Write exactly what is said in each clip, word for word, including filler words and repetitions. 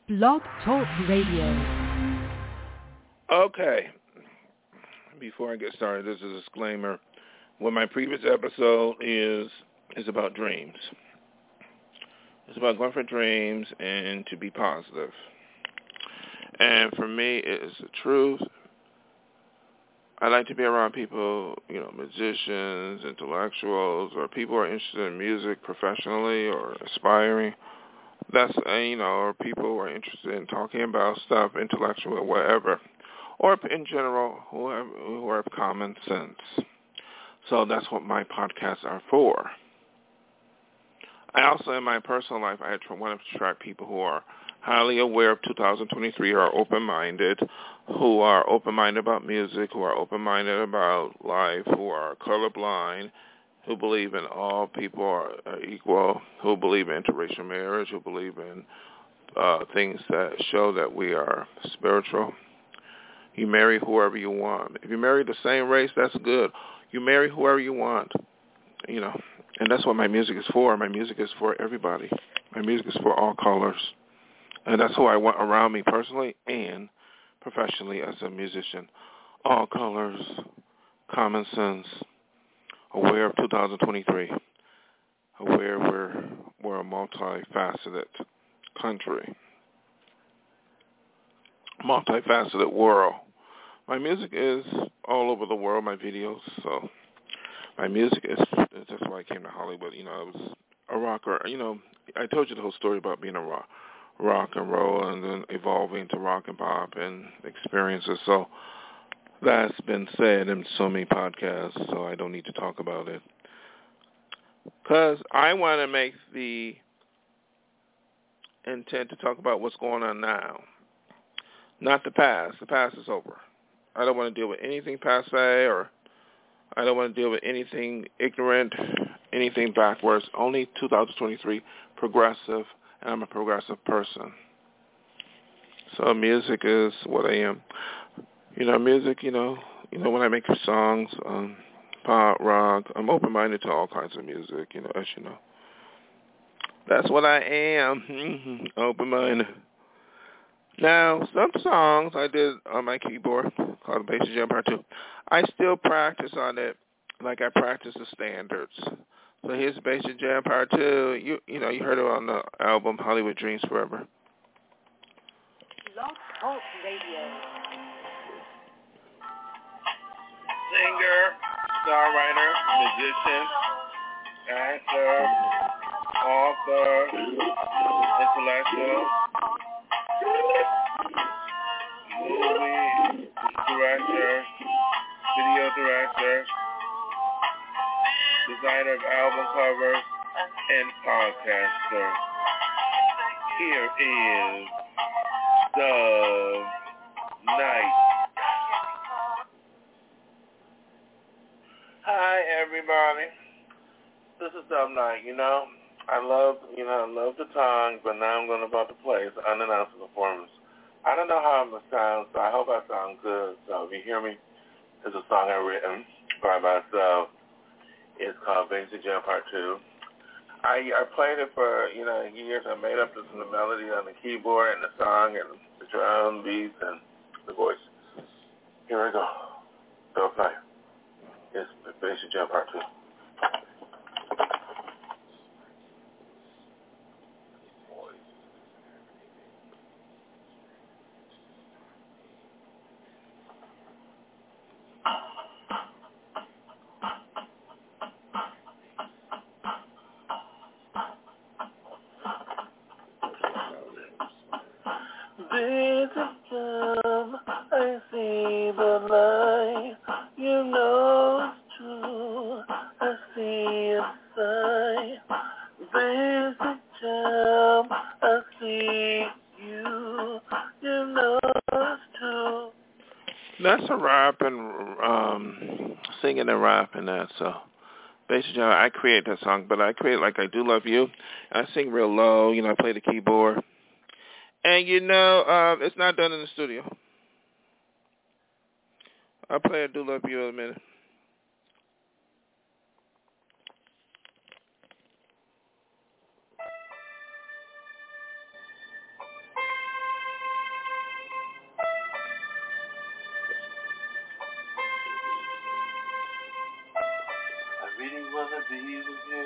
Blog Talk Radio. Okay. Before I get started, this is a disclaimer. Well, my previous episode is is about dreams. It's about going for dreams and to be positive. And for me, it's the truth. I like to be around people, you know, musicians, intellectuals, or people who are interested in music professionally or aspiring. That's, uh, you know, or people who are interested in talking about stuff, intellectual or whatever. Or in general, who have, who have common sense. So that's what my podcasts are for. I also, in my personal life, I want to attract people who are highly aware of two thousand twenty-three, who are open-minded, who are open-minded about music, who are open-minded about life, who are colorblind, who believe in all people are, are equal, who believe in interracial marriage, who believe in uh, things that show that we are spiritual. You marry whoever you want. If you marry the same race, that's good. You marry whoever you want, you know. And that's what my music is for. My music is for everybody. My music is for all colors. And that's who I want around me personally and professionally as a musician. All colors, common sense, aware of two thousand twenty-three, aware we're, we're a multifaceted country, multifaceted world. My music is all over the world, my videos, so my music is, that's why I came to Hollywood. You know, I was a rocker. You know, I told you the whole story about being a rock, rock and roll and then evolving to rock and pop and experiences. So that's been said in so many podcasts, so I don't need to talk about it. Because I want to make the intent to talk about what's going on now, not the past. The past is over. I don't want to deal with anything passe, or I don't want to deal with anything ignorant, anything backwards. Only two thousand twenty-three, progressive, and I'm a progressive person. So music is what I am. You know, music, you know, you know, when I make songs, um, pop, rock, I'm open-minded to all kinds of music, you know, as you know. That's what I am, open-minded. Now, some songs I did on my keyboard called Basic Jam Part two. I still practice on it like I practice the standards. So here's Basic Jam Part two. You you know, you heard it on the album Hollywood Dreams Forever. Blog Talk Radio. Singer, songwriter, musician, actor, author, intellectual, movie director, video director, designer of album covers, and podcaster. Here is Dub Knight. Hi, everybody. This is Dub Knight. You know, I love, you know, I love the tongue, but now I'm going about to play it's unannounced performance. I don't know how I'm going to sound, so I hope I sound good. So if you hear me, it's a song I've written by myself. It's called Basic Jam Part two. I I played it for, you know, years. I made up the, the melody on the keyboard and the song and the drum beats and the voice. Here we go. Don't play. It's Basic Jam Part two. Basic Jam, I see the light. You know it's true. I see inside. Basic Jam, I see you. You know it's true. That's a rap and um, singing and rapping that. So basically, I create that song, but I create like I Do Love You. I sing real low. You know, I play the keyboard. And, you know, um, it's not done in the studio. I'll play I Do Love You in a minute. really wanna be with you.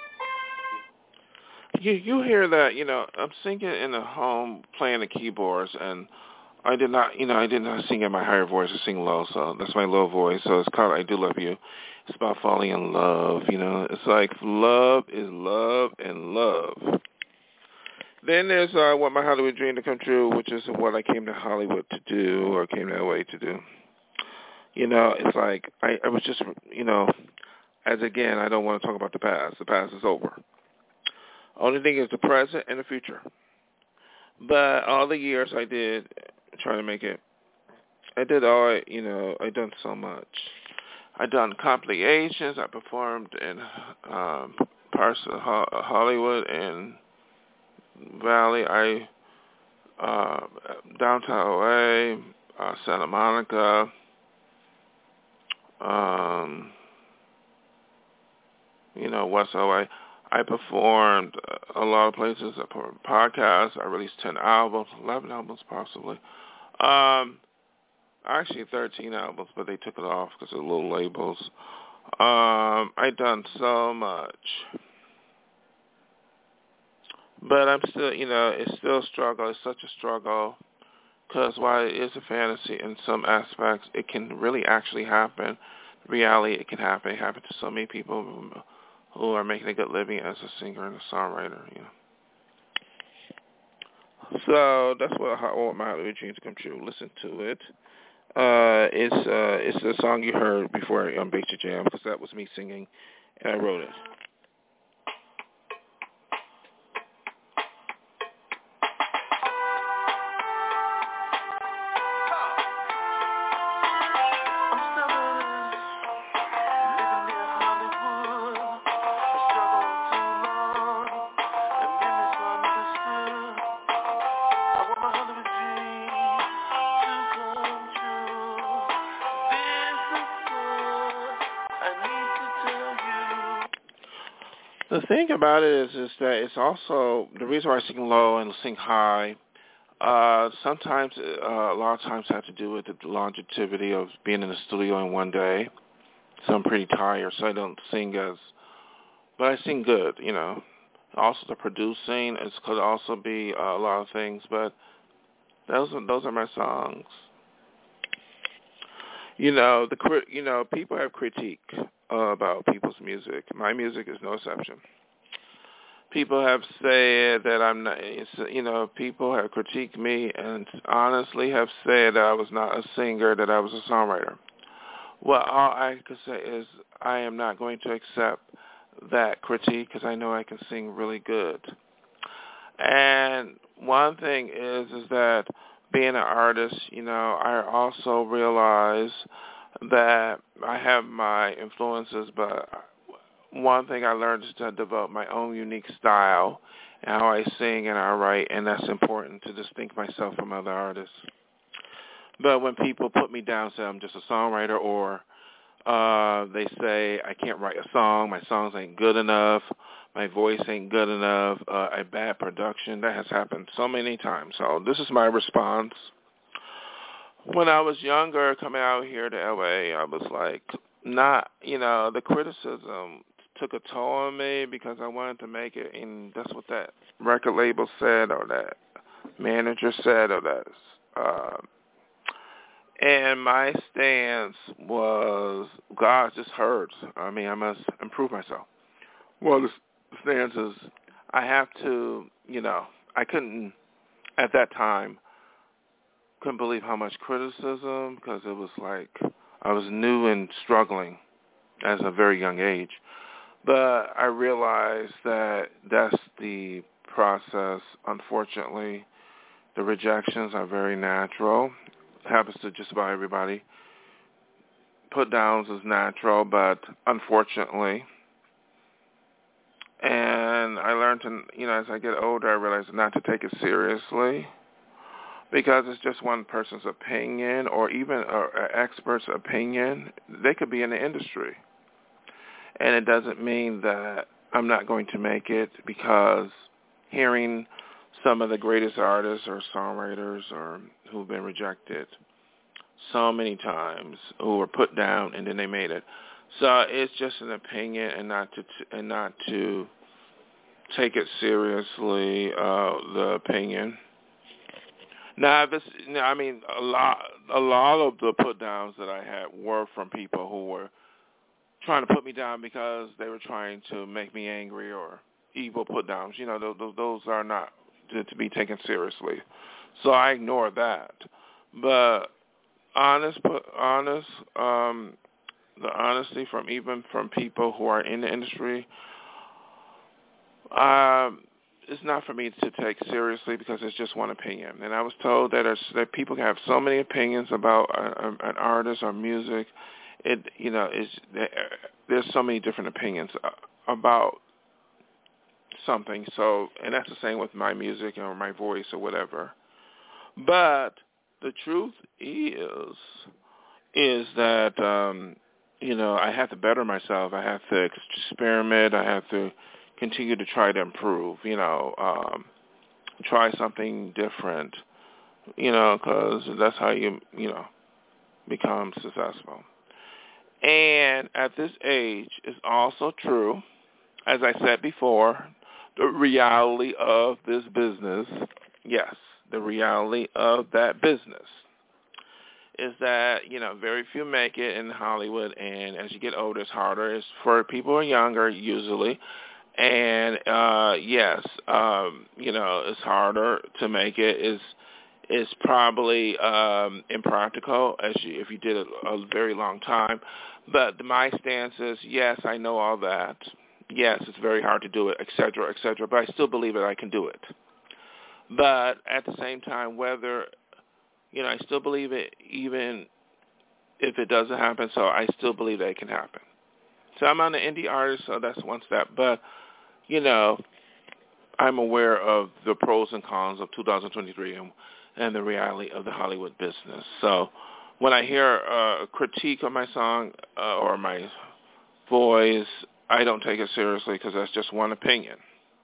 You you hear that? You know, I'm singing in the home, playing the keyboards, and I did not, you know, I did not sing in my higher voice. I sing low, so that's my low voice. So it's called "I Do Love You." It's about falling in love. You know, it's like love is love and love. Then there's uh, "Want My Hollywood Dream to Come True," which is what I came to Hollywood to do, or came to L A to do. You know, it's like I, I was just, you know, as again, I don't want to talk about the past. The past is over. Only thing is the present and the future. But all the years I did trying to make it, I did all, I, you know, I done so much. I done compilations. I performed in um, parts of Ho- Hollywood and Valley. I uh, downtown L A, uh, Santa Monica. Um, you know, West L A. I performed a lot of places. I performed podcasts. I released ten albums, eleven albums possibly. Um, actually thirteen albums, but they took it off because of little labels. Um, I've done so much. But I'm still, you know, it's still a struggle. It's such a struggle because while it is a fantasy in some aspects, it can really actually happen. Reality, it can happen. It happens to so many people who, who are making a good living as a singer and a songwriter, you know. So that's what I want my Hollywood dreams to come true. Listen to it. Uh, it's uh, it's a song you heard before on Baked Your Jam because that was me singing, and I wrote it. The thing about it is, is that it's also the reason why I sing low and sing high. Uh, sometimes, uh, a lot of times, have to do with the longevity of being in the studio in one day. So I'm pretty tired, so I don't sing as, but I sing good, you know. Also, the producing it could also be uh, a lot of things, but those are, those are my songs. You know, the you know people have critique uh, about people's music. My music is no exception. People have said that I'm not, you know, people have critiqued me and honestly have said that I was not a singer, that I was a songwriter. Well, all I could say is I am not going to accept that critique because I know I can sing really good. And one thing is, is that being an artist, you know, I also realize that I have my influences, but one thing I learned is to develop my own unique style and how I sing and I write, and that's important to distinct myself from other artists. But when people put me down, say I'm just a songwriter, or uh, they say I can't write a song, my songs ain't good enough, my voice ain't good enough, uh, a bad production, that has happened so many times. So this is my response. When I was younger, coming out here to L A, I was like, not, you know, the criticism took a toll on me because I wanted to make it, and that's what that record label said, or that manager said, or that, uh, and my stance was, God just heard. I mean, I must improve myself. Well, the stance is, I have to, you know, I couldn't, at that time, couldn't believe how much criticism, because it was like I was new and struggling as a very young age. But I realized that that's the process. Unfortunately, the rejections are very natural. It happens to just about everybody. Put downs is natural, but unfortunately. And I learned to, you know, as I get older, I realize not to take it seriously, because it's just one person's opinion, or even an expert's opinion. They could be in the industry. And it doesn't mean that I'm not going to make it, because hearing some of the greatest artists or songwriters or who've been rejected so many times, who were put down and then they made it, So it's just an opinion, and not to and not to take it seriously. Uh, the opinion. Now, this, I mean, a lot, a lot of the put downs that I had were from people who were trying to put me down because they were trying to make me angry or evil put downs. You know, those, those are not to, to be taken seriously. So I ignore that. But honest, honest, um, the honesty from even from people who are in the industry, um, it's not for me to take seriously because it's just one opinion. And I was told that, that people can have so many opinions about a, a, an artist or music. It, you know, is there's so many different opinions about something. So, and that's the same with my music or my voice or whatever. But the truth is, is that um, you know, I have to better myself. I have to experiment. I have to continue to try to improve, you know, um, try something different, you know, because that's how you, you know, become successful. And at this age, it's also true, as I said before, the reality of this business, yes, the reality of that business is that, you know, very few make it in Hollywood, and as you get older, it's harder. It's for people who are younger, usually. And, uh, yes, um, you know, it's harder to make it. It's, it's probably um, impractical as you, if you did it a very long time. But my stance is, yes, I know all that. Yes, it's very hard to do it, et cetera, et cetera. But I still believe that I can do it. But at the same time, whether, you know, I still believe it even if it doesn't happen. So I still believe that it can happen. So I'm on an indie artist, so that's one step. But you know, I'm aware of the pros and cons of two thousand twenty-three and, and the reality of the Hollywood business. So when I hear uh, a critique of my song uh, or my voice, I don't take it seriously because that's just one opinion.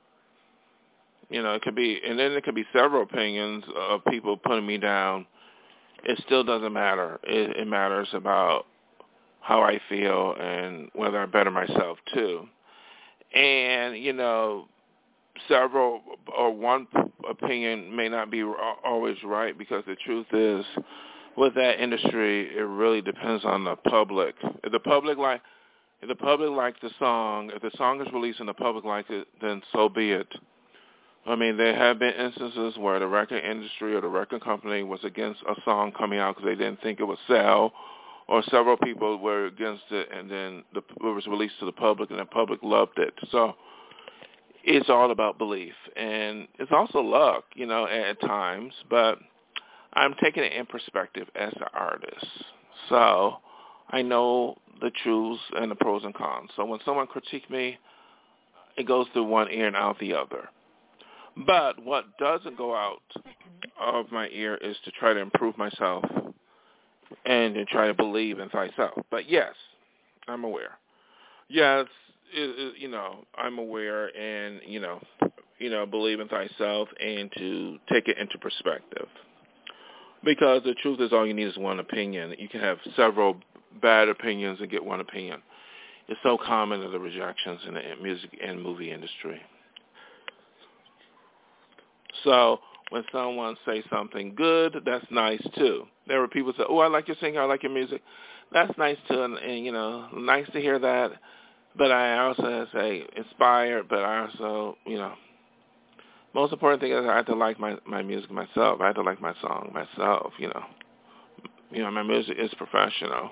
You know, it could be, and then it could be several opinions of people putting me down. It still doesn't matter. It, it matters about how I feel and whether I better myself too. And, you know, several or one opinion may not be always right because the truth is with that industry, it really depends on the public. If the public like, if the public likes the song, if the song is released and the public likes it, then so be it. I mean, there have been instances where the record industry or the record company was against a song coming out because they didn't think it would sell, or several people were against it, and then the, it was released to the public, and the public loved it. So it's all about belief, and it's also luck, you know, at times. But I'm taking it in perspective as an artist, so I know the truths and the pros and cons. So when someone critiques me, it goes through one ear and out the other. But what doesn't go out of my ear is to try to improve myself and to try to believe in thyself. But yes, I'm aware. Yes, it, it, you know, I'm aware and, you know, you know, believe in thyself and to take it into perspective. Because the truth is all you need is one opinion. You can have several bad opinions and get one opinion. It's so common in the rejections in the music and movie industry. So when someone says something good, that's nice too. There were people who say, oh, I like your singing, I like your music. That's nice too, and, and you know, nice to hear that. But I also say inspired, but I also, you know, most important thing is I have to like my, my music myself. I have to like my song myself, you know. You know, my music is professional.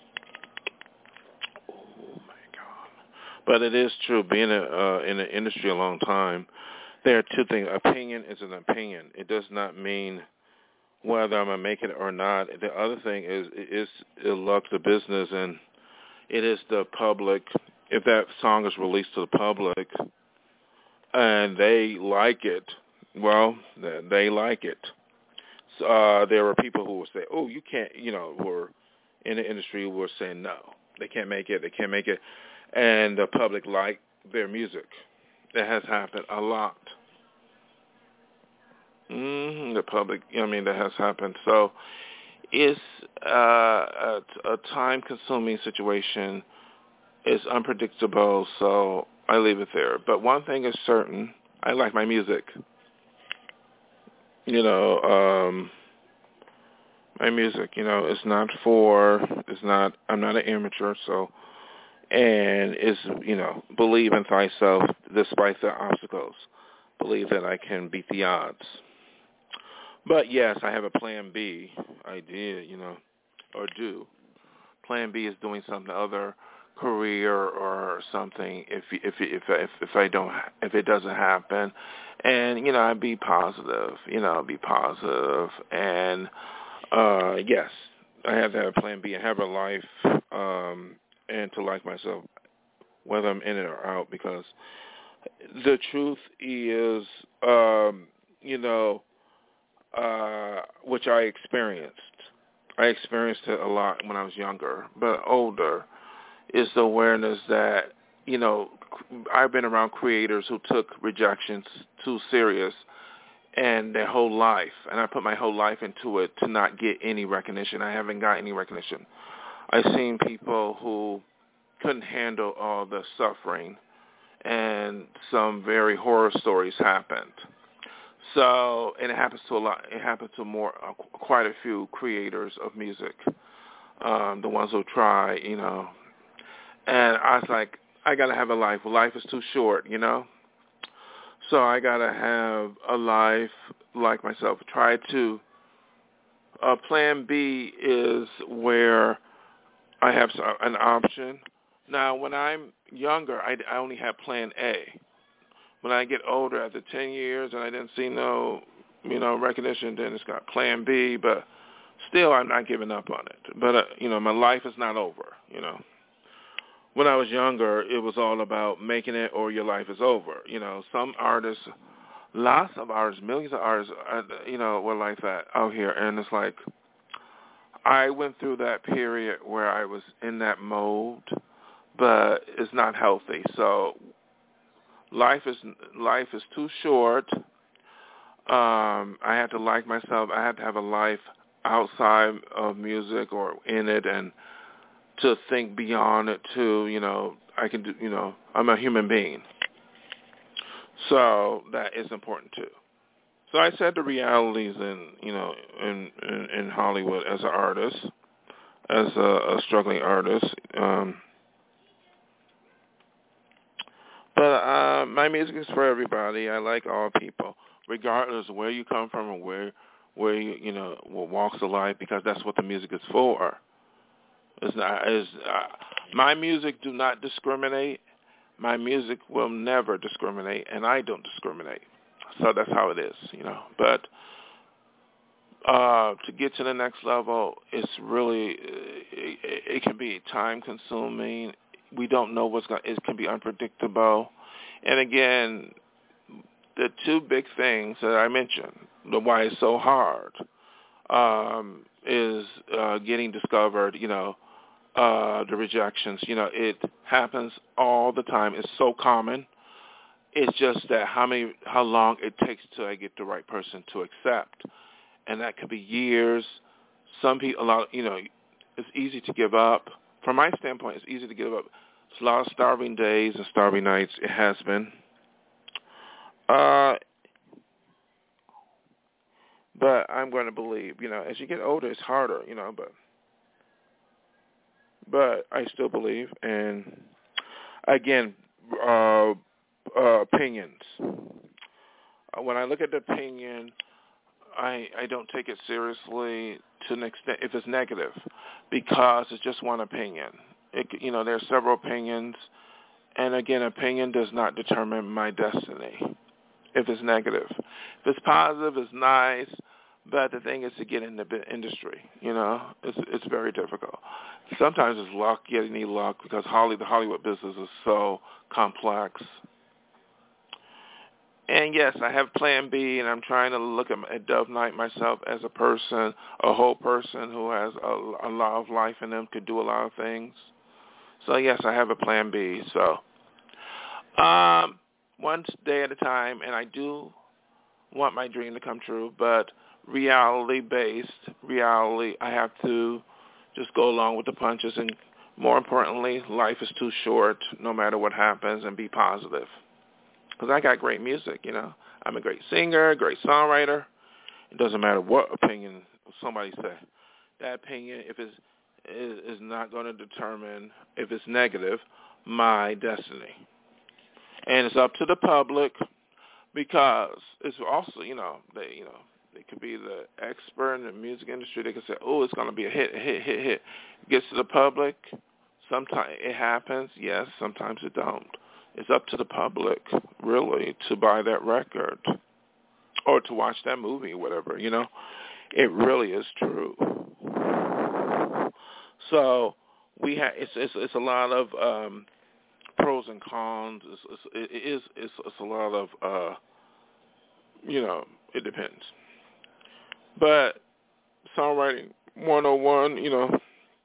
Oh, my God. But it is true, being a, uh, in the industry a long time, there are two things. Opinion is an opinion. It does not mean whether I'm going to make it or not. The other thing is, is it luck the business, and it is the public. If that song is released to the public and they like it, well, they like it. So, uh, there are people who will say, oh, you can't, you know, who are in the industry who are saying, no, they can't make it, they can't make it. And the public like their music. That has happened a lot. Mm-hmm, the public, I mean, that has happened. So it's uh, a, a time-consuming situation it's unpredictable, so I leave it there. But one thing is certain, I like my music. You know, um, my music, you know, it's not for, it's not, I'm not an amateur, so, and it's, you know, believe in thyself despite the obstacles. Believe that I can beat the odds. But yes, I have a plan B. I did, you know, or do. Plan B is doing some other career or something if if if if if I don't if it doesn't happen, and you know I'd be positive, you know, be positive, and uh, yes, I have to have a plan B and have a life, um, and to like myself, whether I'm in it or out, because the truth is, um, you know, uh, which I experienced. I experienced it a lot when I was younger, but older. Is the awareness that, you know, I've been around creators who took rejections too serious and their whole life, and I put my whole life into it to not get any recognition. I haven't got any recognition. I've seen people who couldn't handle all the suffering, and some very horror stories happened. So, and it happens to a lot, it happens to more, uh, quite a few creators of music, um, the ones who try, you know. And I was like, I got to have a life. Life is too short, you know. So I got to have a life like myself. Try to, uh, plan B is where I have an option. Now, when I'm younger, I, I only have plan A. When I get older, after ten years, and I didn't see no, you know, recognition, then it's got plan B, but still I'm not giving up on it. But, uh, you know, my life is not over, you know. When I was younger, it was all about making it or your life is over. You know, some artists, lots of artists, millions of artists, uh, you know, were like that out here. And it's like, I went through that period where I was in that mode, but it's not healthy. So life is life is too short. Um, I had to like myself. I had to have a life outside of music or in it, and to think beyond it too, you know, I can do, you know, I'm a human being. So that is important too. So I said the realities in, you know, in, in, in Hollywood as an artist, as a, a struggling artist. Um, but uh, my music is for everybody. I like all people, regardless of where you come from or where, where you, you know, what walks of life, because that's what the music is for. It's not, it's, uh, my music do not discriminate. My music will never discriminate, and I don't discriminate. So that's how it is, you know. But uh, to get to the next level, it's really, it, it can be time-consuming. We don't know what's going to, it can be unpredictable. And again, the two big things that I mentioned, the why it's so hard, um, is uh, getting discovered, you know, Uh, the rejections, you know, it happens all the time. It's so common. It's just that how many, how long it takes till I get the right person to accept, and that could be years. Some people, a lot, you know, it's easy to give up. From my standpoint, it's easy to give up. It's a lot of starving days and starving nights. It has been. Uh, but I'm going to believe, you know, as you get older, it's harder, you know, but. But I still believe, and again, uh, uh, opinions. When I look at the opinion, I I don't take it seriously to an extent if it's negative, because it's just one opinion. It, you know, there are several opinions, and again, opinion does not determine my destiny. If it's negative, if it's positive, it's nice. But the thing is to get in the industry, you know, it's it's very difficult. Sometimes it's luck. You need luck because Holly, the Hollywood business is so complex. And yes, I have Plan B, and I'm trying to look at, at Dove Knight myself as a person, a whole person who has a, a lot of life in them, could do a lot of things. So yes, I have a Plan B. So um, one day at a time, and I do want my dream to come true, but reality-based, reality, I have to just go along with the punches and More importantly, life is too short no matter what happens, and be positive. Because I got great music, you know. I'm a great singer, great songwriter. It doesn't matter what opinion somebody says. That opinion, if it's, is, is not going to determine, if it's negative, my destiny. And it's up to the public, because it's also, you know, they, you know, they could be the expert in the music industry. They could say, oh, it's going to be a hit, a hit, hit, hit. It gets to the public. Sometimes it happens, yes. Sometimes it don't. It's up to the public, really, to buy that record or to watch that movie, whatever, you know. It really is true. So we have, it's, it's, it's a lot of um, pros and cons. It's, it's, it is, it's, it's a lot of, uh, you know, it depends. But songwriting one oh one, you know,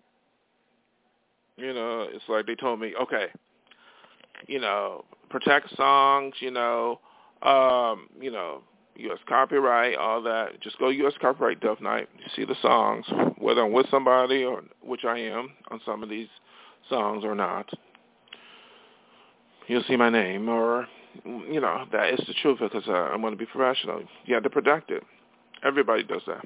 you know, it's like they told me, okay, you know, protect songs, you know, um, you know, U S copyright, all that. Just go U S copyright Dove Night. You see the songs, whether I'm with somebody, or which I am on some of these songs or not. You'll see my name, or, you know, that is the truth, because uh, I'm going to be professional. You have to protect it. Everybody does that.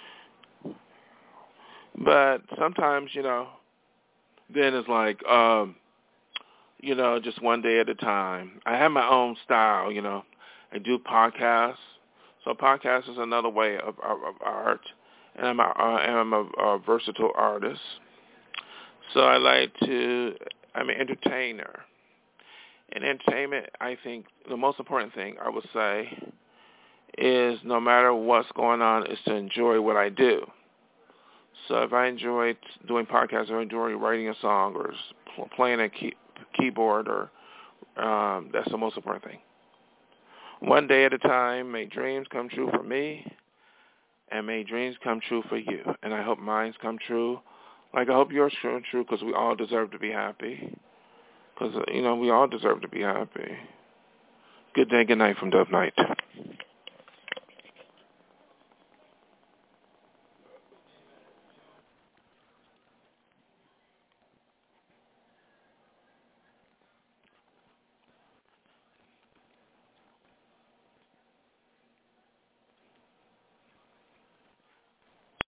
But sometimes, you know, then it's like, um, you know, just one day at a time. I have my own style, you know. I do podcasts. So podcast is another way of, of, of art. And I'm a, I'm a, a versatile artist. So I like to, I'm an entertainer. And entertainment, I think, the most important thing I would say is, no matter what's going on, is to enjoy what I do. So if I enjoy doing podcasts, or enjoy writing a song, or playing a key, keyboard, or um, that's the most important thing. One day at a time, may dreams come true for me, and may dreams come true for you. And I hope mine come true, like I hope yours come true, because we all deserve to be happy. Because, you know, we all deserve to be happy. Good day, good night from Dove Night.